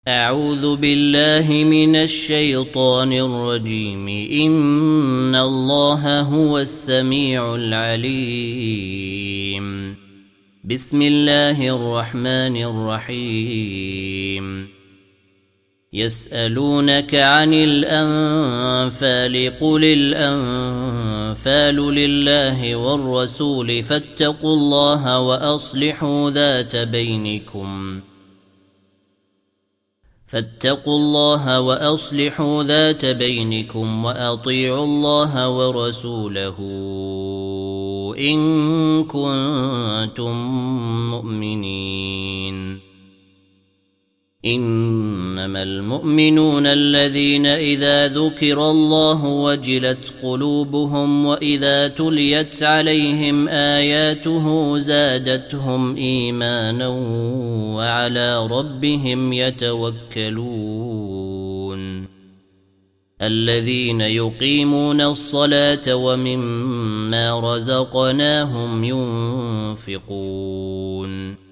أعوذ بالله من الشيطان الرجيم. إن الله هو السميع العليم. بسم الله الرحمن الرحيم. يسألونك عن الأنفال قل الأنفال لله والرسول فاتقوا الله وأصلحوا ذات بينكم وأطيعوا الله ورسوله إن كنتم مؤمنين. إنما المؤمنون الذين إذا ذكر الله وجلت قلوبهم وإذا تليت عليهم آياته زادتهم إيمانا وعلى ربهم يتوكلون. الذين يقيمون الصلاة ومما رزقناهم ينفقون.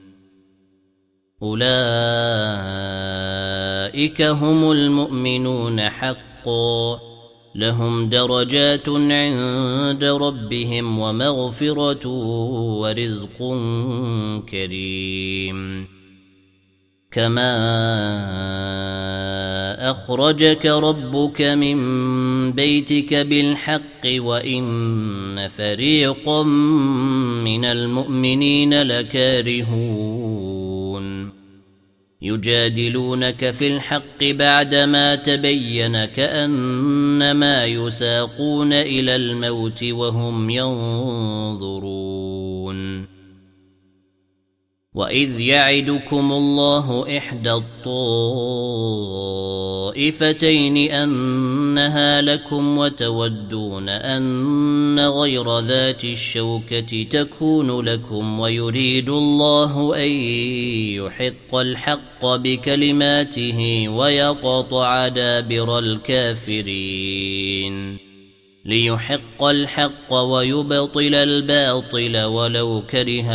أولئك هم المؤمنون حقا، لهم درجات عند ربهم ومغفرة ورزق كريم. كما أخرجك ربك من بيتك بالحق وإن فريقا من المؤمنين لكارهون. يجادلونك في الحق بعدما تبين كأنما يساقون إلى الموت وهم ينظرون. وإذ يعدكم الله إحدى الطائفتين أنها لكم وتودون أن غير ذات الشوكة تكون لكم ويريد الله أن يحق الحق بكلماته ويقطع دابر الكافرين ليحق الحق ويبطل الباطل ولو كره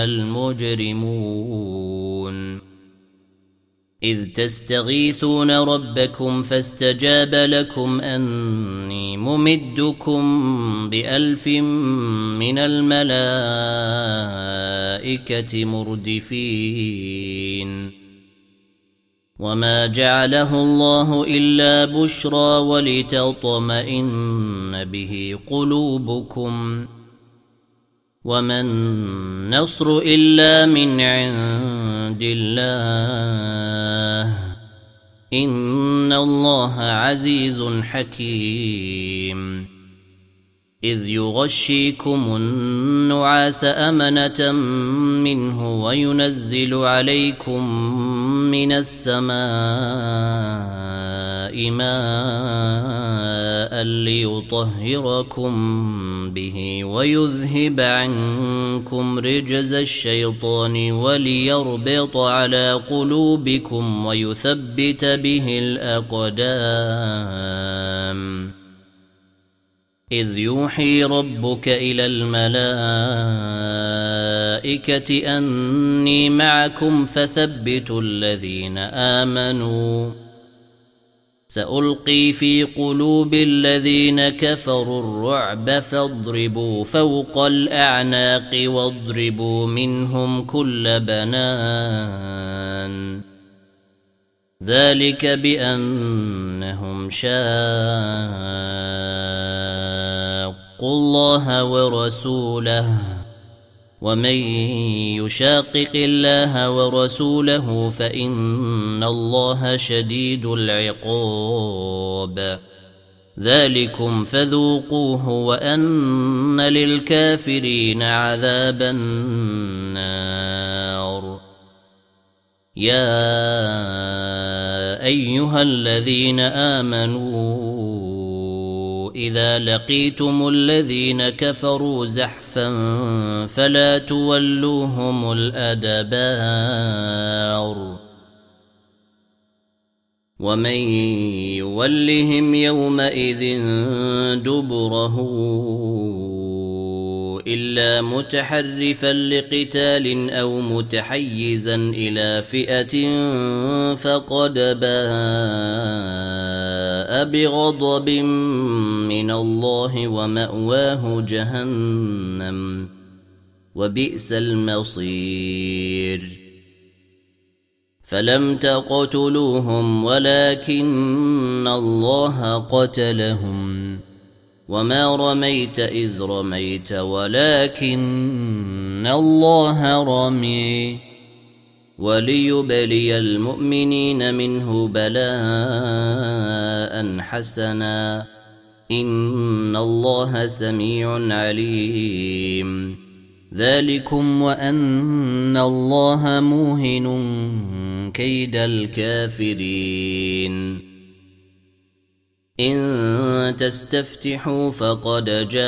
المجرمون. إذ تستغيثون ربكم فاستجاب لكم أني ممدكم ب1000 من الملائكة مردفين. وما جعله الله إلا بشرى ولتطمئن به قلوبكم وما النصر إلا من عند الله إن الله عزيز حكيم. إذ يغشيكم النعاس أمنة منه وينزل عليكم من السماء ماء ليطهركم به ويذهب عنكم رجز الشيطان وليربط على قلوبكم ويثبت به الأقدام. إذ يوحي ربك إلى الملائكة أني معكم فثبتوا الذين آمنوا سألقي في قلوب الذين كفروا الرعب فاضربوا فوق الأعناق واضربوا منهم كل بنان. ذلك بأنهم شاقوا الله ورسوله ومن يشاقق الله ورسوله فإن الله شديد العقاب. ذلكم فذوقوه وأن للكافرين عذاب النار. يا أيها الذين آمنوا إذا لقيتم الذين كفروا زحفا فلا تولوهم الأدبار. ومن يولهم يومئذ دبره إلا متحرفا لقتال أو متحيزا إلى فئة فقد باء بغضب من الله ومأواه جهنم وبئس المصير فلم تقتلوهم ولكن الله قتلهم وما رميت إذ رميت ولكن الله رمي وليبلي المؤمنين منه بلاء حسنا إن الله سميع عليم ذلكم وأن الله موهن كيد الكافرين إن تستفتحوا فقد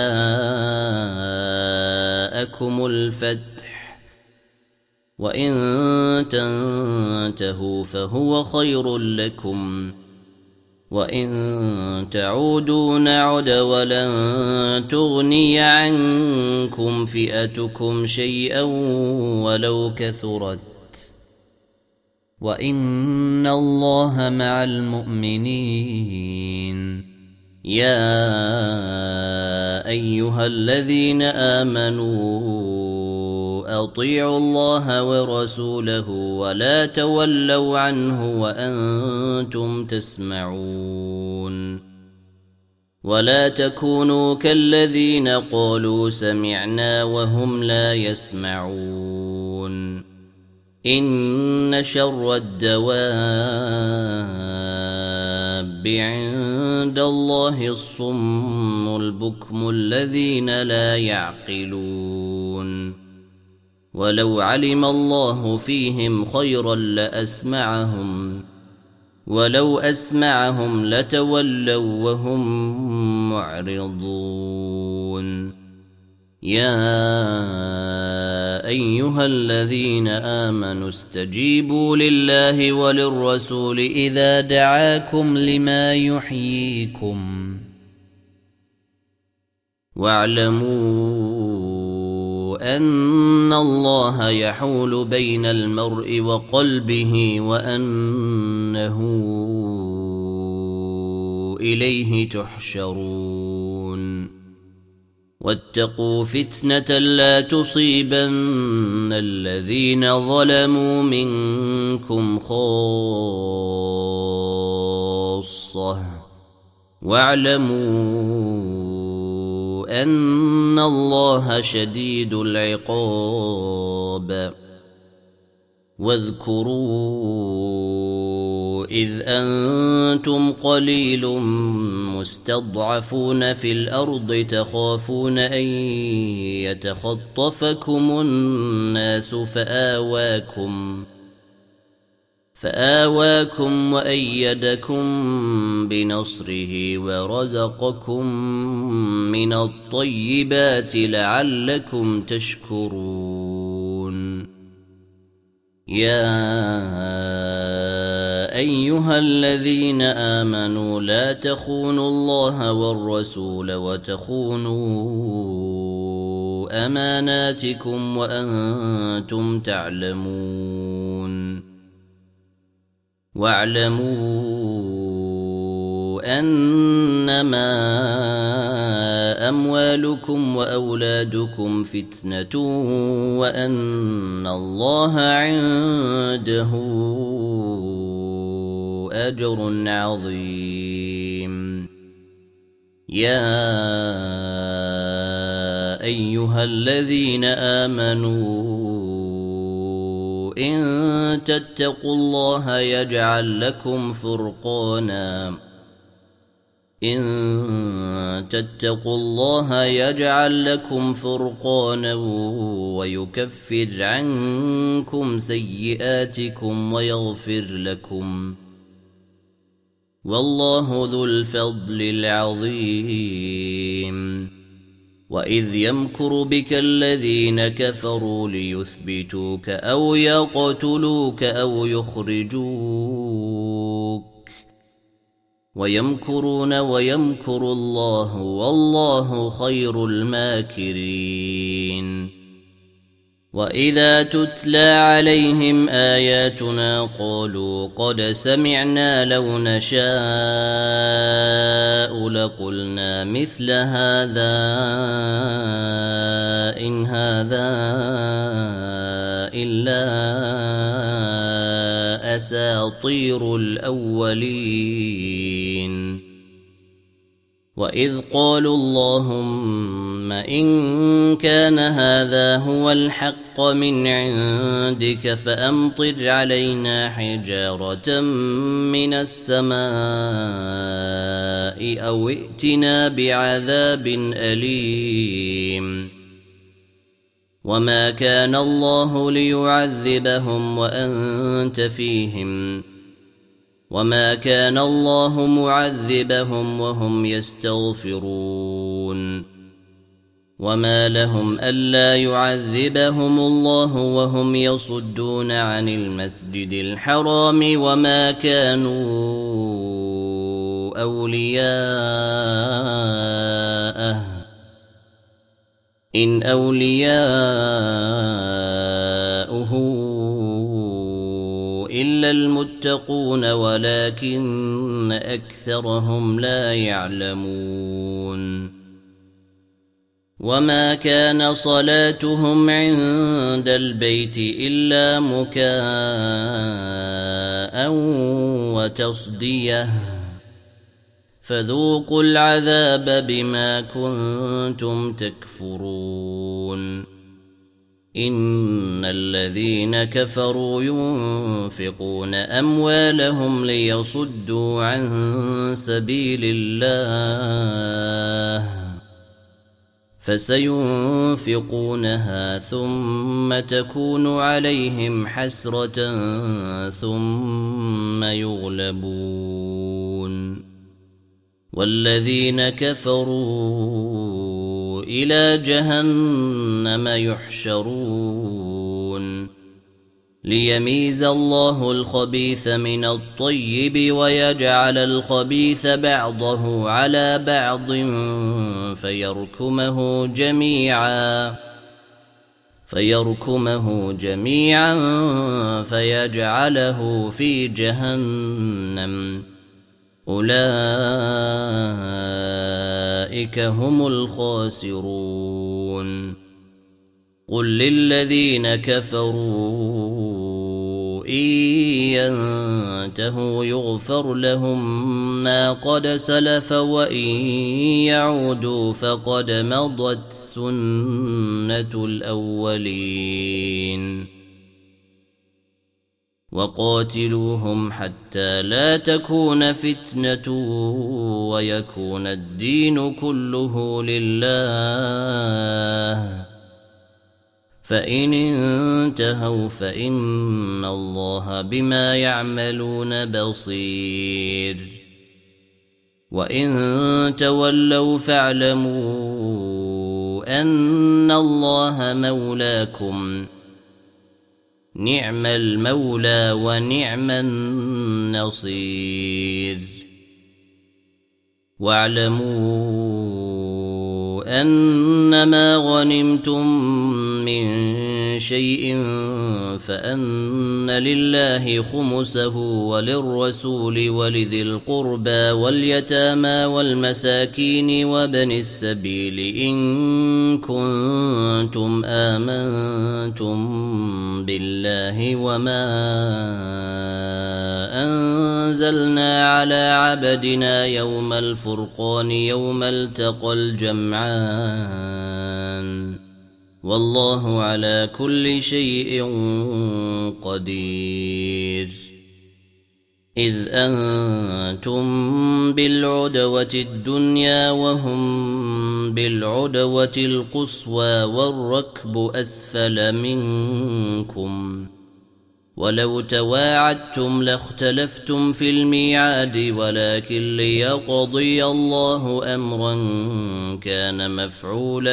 جاءكم الفتح وإن تنتهوا فهو خير لكم وإن تعودوا نعد ولن تغني عنكم فئتكم شيئا ولو كثرت وإن الله مع المؤمنين يا أيها الذين آمنوا أطيعوا الله ورسوله ولا تولوا عنه وأنتم تسمعون ولا تكونوا كالذين قالوا سمعنا وهم لا يسمعون إن شر الدواب عند الله الصم البكم الذين لا يعقلون ولو علم الله فيهم خيرا لأسمعهم ولو أسمعهم لتولوا وهم معرضون يا أيها الذين آمنوا استجيبوا لله وللرسول إذا دعاكم لما يحييكم واعلموا أن الله يحول بين المرء وقلبه وأنه إليه تحشرون واتقوا فتنة لا تصيبن الذين ظلموا منكم خاصة واعلموا أن الله شديد العقاب واذكروا إذ أنتم قليل مستضعفون في الأرض تخافون أن يتخطفكم الناس فآواكم وأيدكم بنصره ورزقكم من الطيبات لعلكم تشكرون يا أيها الذين آمنوا لا تخونوا الله والرسول وتخونوا أماناتكم وأنتم تعلمون واعلموا أنما أموالكم وأولادكم فتنة وأن الله عنده أجر عظيم يا أيها الذين آمنوا إن تتقوا الله يجعل لكم فرقانا ويكفر عنكم سيئاتكم ويغفر لكم والله ذو الفضل العظيم وإذ يمكر بك الذين كفروا ليثبتوك أو يقتلوك أو يخرجوك ويمكرون ويمكر الله والله خير الماكرين. وإذا تتلى عليهم آياتنا قالوا قد سمعنا لو نشاء لقلنا مثل هذا إن هذا إلا أساطير الأولين. وإذ قالوا اللهم إن كان هذا هو الحق من عندك فأمطر علينا حجارة من السماء أو ائتنا بعذاب أليم. وما كان الله ليعذبهم وأنت فيهم وما كان الله معذبهم وهم يستغفرون. وما لهم ألا يعذبهم الله وهم يصدون عن المسجد الحرام وما كانوا أولياءه إن أولياؤه إلا المتقون ولكن أكثرهم لا يعلمون. وما كان صلاتهم عند البيت إلا مكاء وتصدية فذوقوا العذاب بما كنتم تكفرون. إن الذين كفروا ينفقون أموالهم ليصدوا عن سبيل الله فسينفقونها ثم تكون عليهم حسرة ثم يغلبون. والذين كفروا إلى جهنم يحشرون ليميز الله الخبيث من الطيب ويجعل الخبيث بعضه على بعض فيركمه جميعا فيجعله في جهنم أولئك هم الخاسرون. قل للذين كفروا إن ينتهوا يغفر لهم ما قد سلف وإن يعودوا فقد مضت سنة الأولين. وقاتلوهم حتى لا تكون فتنة ويكون الدين كله لله فإن انتهوا فإن الله بما يعملون بصير. وإن تولوا فاعلموا أن الله مولاكم نعم المولى ونعم النصير. واعلموا أنما غنمتم من شيء فأن لله خمسه وللرسول ولذي القربى واليتامى والمساكين وابن السبيل إن كنتم آمنتم بالله وما أنزلنا على عبدنا يوم الفرقان يوم التقى الجمعان والله على كل شيء قدير. إذ أنتم بالعدوة الدنيا وهم بالعدوة القصوى والركب أسفل منكم ولو تواعدتم لاختلفتم في الميعاد ولكن ليقضي الله أمرا كان مفعولا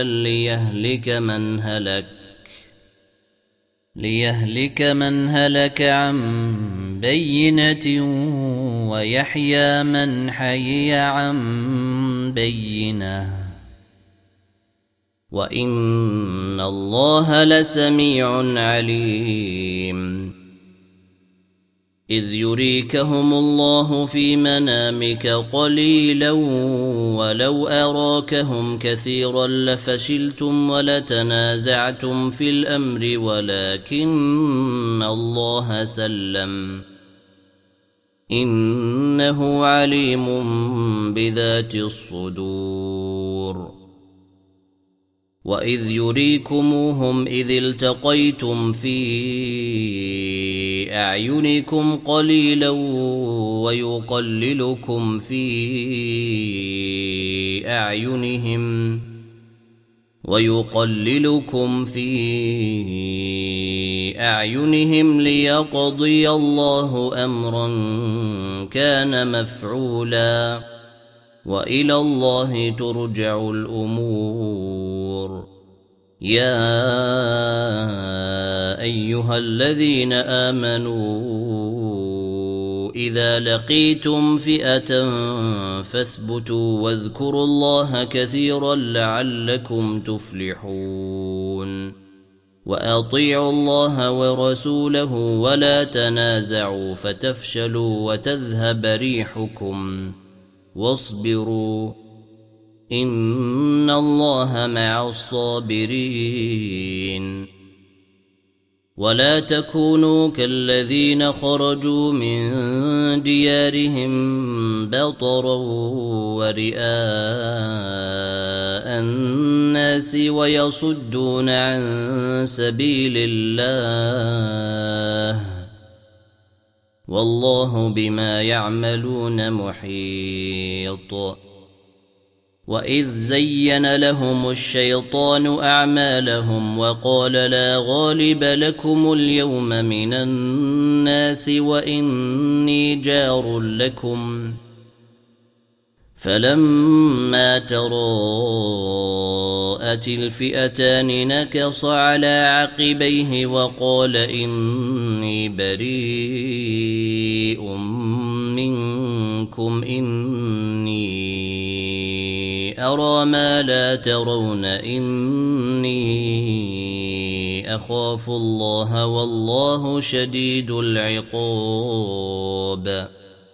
ليهلك من هلك عن بينة ويحيى من حي عن بينه وإن الله لسميع عليم إذ يريكهم الله في منامك قليلا ولو أراكهم كثيرا لفشلتم ولتنازعتم في الأمر ولكن الله سلم إنه عليم بذات الصدور وإذ يريكموهم إذ التقيتم في أعينكم قليلا ويقللكم في أعينهم ليقضي الله أمرا كان مفعولا وإلى الله ترجع الأمور يا أيها الذين آمنوا إذا لقيتم فئة فاثبتوا واذكروا الله كثيرا لعلكم تفلحون وأطيعوا الله ورسوله ولا تنازعوا فتفشلوا وتذهب ريحكم واصبروا إن الله مع الصابرين ولا تكونوا كالذين خرجوا من ديارهم بطرا ورئاء الناس ويصدون عن سبيل الله والله بما يعملون محيط وإذ زين لهم الشيطان أعمالهم وقال لا غالب لكم اليوم من الناس وإني جار لكم فلما تراءت الفئتان نكص على عقبيه وقال إني بريء منكم إني أرى ما لا ترون إني أخاف الله والله شديد العقاب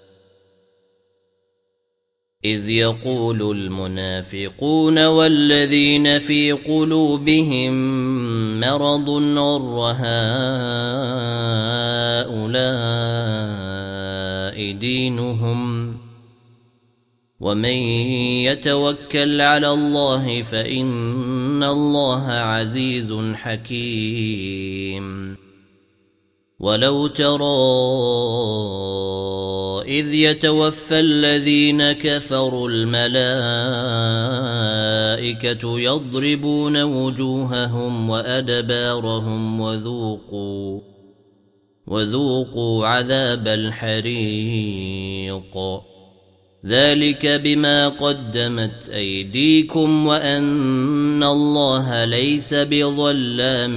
إذ يقول المنافقون والذين في قلوبهم مرض غر هؤلاء دينهم ومن يتوكل على الله فإن الله عزيز حكيم ولو ترى إذ يتوفى الذين كفروا الملائكة يضربون وجوههم وأدبارهم وذوقوا عذاب الحريق ذلك بما قدمت أيديكم وأن الله ليس بظلام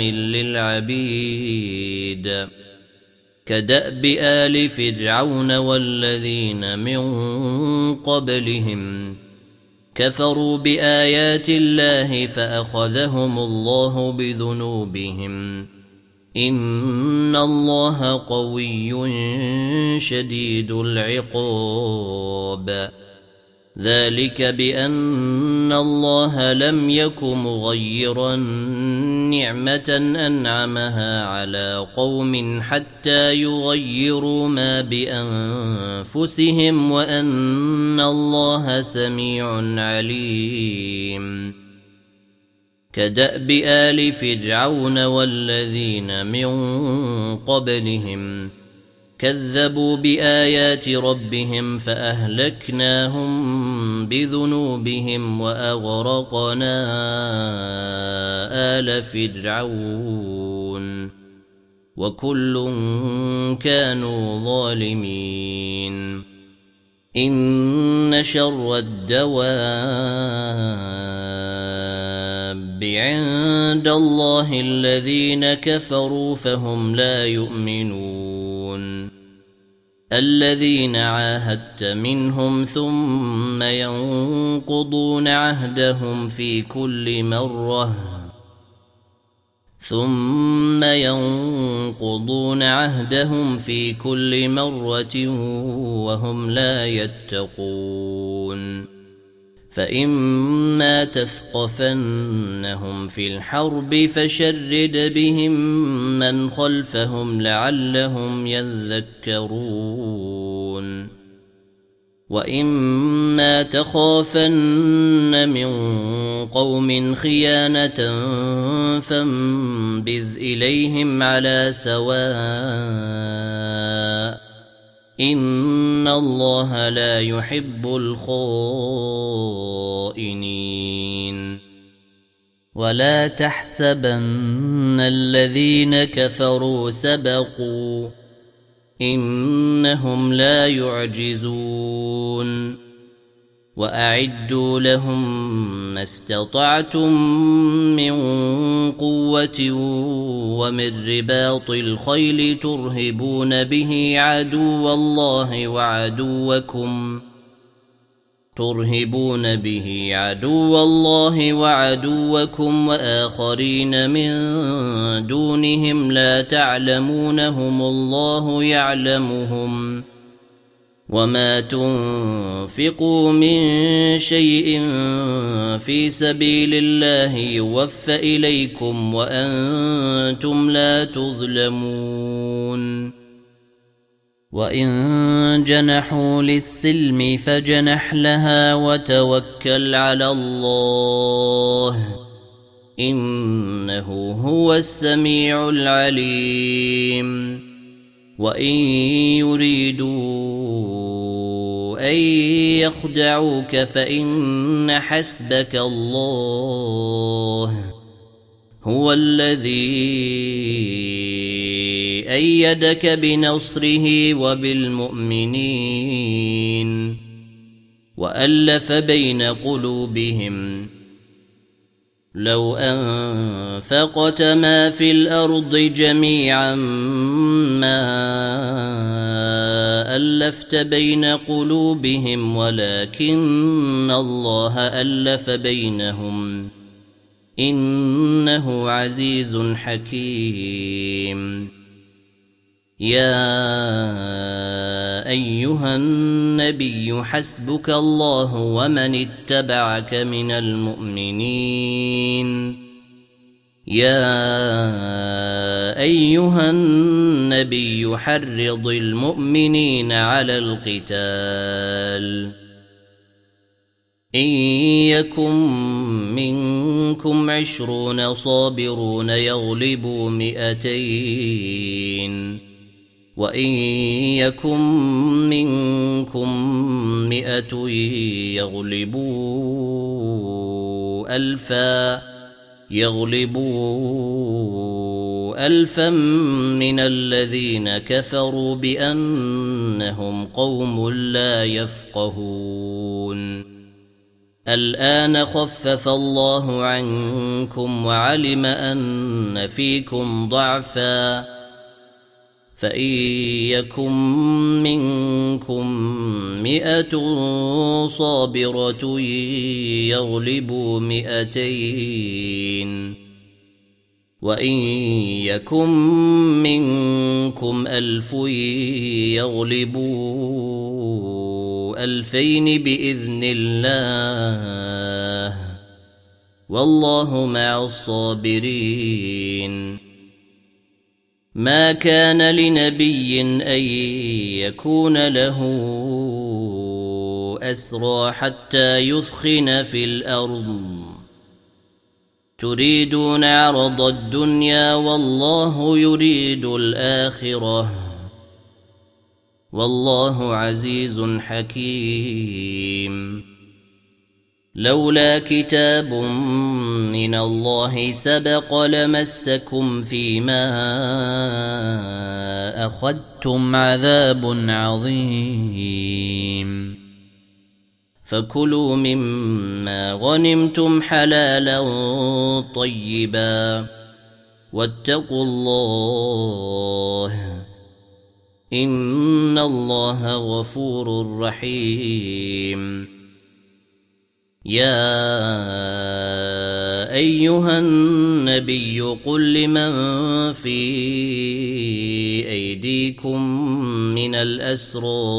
للعبيد كدأب آل فرعون والذين من قبلهم كفروا بآيات الله فأخذهم الله بذنوبهم إن الله قوي شديد العقاب ذلك بأن الله لم يك مغيرا نعمة أنعمها على قوم حتى يغيروا ما بأنفسهم وأن الله سميع عليم كدأب آل فرعون والذين من قبلهم كذبوا بآيات ربهم فأهلكناهم بذنوبهم وأغرقنا آل فرعون وكل كانوا ظالمين إن شر الدواب عند الله الذين كفروا فهم لا يؤمنون الذين عاهدت منهم ثم ينقضون عهدهم في كل مرة وهم لا يتقون فإما تثقفنهم في الحرب فشرد بهم من خلفهم لعلهم يذكرون وإما تخافن من قوم خيانة فانبذ إليهم على سواء إن الله لا يحب الخائنين ولا تحسبن الذين كفروا سبقوا إنهم لا يعجزون وأعدوا لهم ما استطعتم من قوة ومن رباط الخيل ترهبون به عدو الله وعدوكم وآخرين من دونهم لا تعلمونهم الله يعلمهم وما تنفقوا من شيء في سبيل الله يوفى إليكم وأنتم لا تظلمون وإن جنحوا للسلم فجنح لها وتوكل على الله إنه هو السميع العليم وإن يريدوا أن يخدعوك فإن حسبك الله هو الذي أيدك بنصره وبالمؤمنين وألف بين قلوبهم لو أنفقت ما في الأرض جميعا ما ألفت بين قلوبهم ولكن الله ألف بينهم إنه عزيز حكيم يا أيها النبي حسبك الله ومن اتبعك من المؤمنين يا أيها النبي حرض المؤمنين على القتال إن يكن منكم 20 صابرون يغلبوا 200 وإن يكن منكم 100 يغلبوا 1000 من الذين كفروا بأنهم قوم لا يفقهون الآن خفف الله عنكم وعلم أن فيكم ضعفا فإن يكن منكم 100 صابرة يغلبوا 200 وإن يكن منكم 1000 يغلبوا 2000 بإذن الله والله مع الصابرين ما كان لنبي أن يكون له أسرى حتى يثخن في الأرض تريدون عرض الدنيا والله يريد الآخرة والله عزيز حكيم لولا كتاب من الله سبق لمسكم فيما أخذتم عذاب عظيم فكلوا مما غنمتم حلالا طيبا واتقوا الله إن الله غفور رحيم. يا أيها النبي قل لمن في أيديكم من الأسرى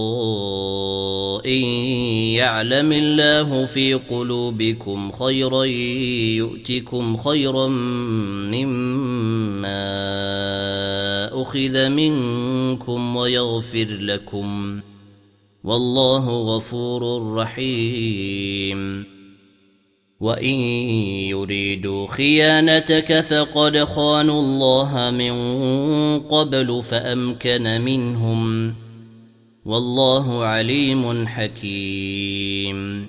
إن يعلم الله في قلوبكم خيرا يؤتكم خيرا مما أخذ منكم ويغفر لكم والله غفور رحيم. وإن يريدوا خيانتك فقد خانوا الله من قبل فأمكن منهم والله عليم حكيم.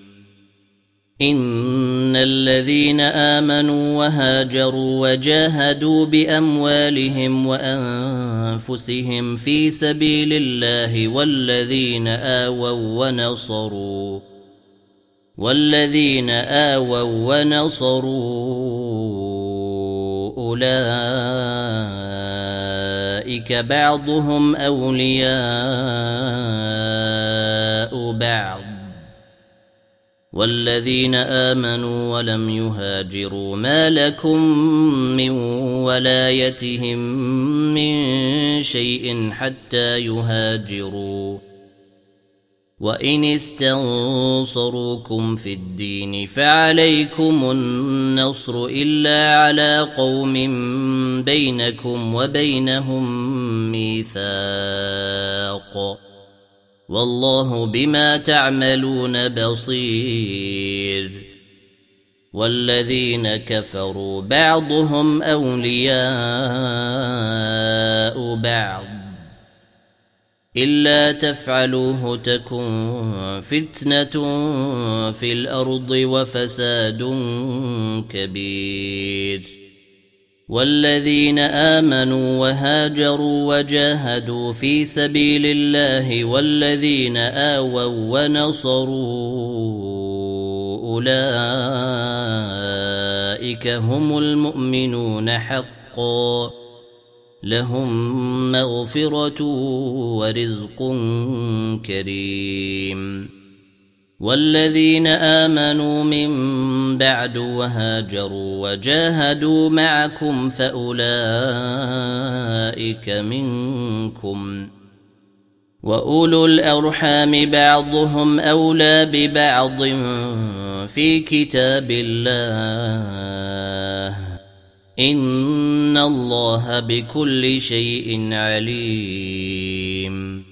إن الذين آمنوا وهاجروا وجاهدوا بأموالهم وأنفسهم في سبيل الله والذين آووا ونصروا أولئك بعضهم أولياء بعض والذين آمنوا ولم يهاجروا ما لكم من ولايتهم من شيء حتى يهاجروا وإن استنصروكم في الدين فعليكم النصر إلا على قوم بينكم وبينهم ميثاق والله بما تعملون بصير. والذين كفروا بعضهم أولياء بعض إلا تفعلوه تكن فتنة في الأرض وفساد كبير. والذين آمنوا وهاجروا وجاهدوا في سبيل الله والذين آووا ونصروا أولئك هم المؤمنون حقا لهم مغفرة ورزق كريم. والذين آمنوا من بعد وهاجروا وجاهدوا معكم فأولئك منكم وأولو الأرحام بعضهم أولى ببعض في كتاب الله إن الله بكل شيء عليم.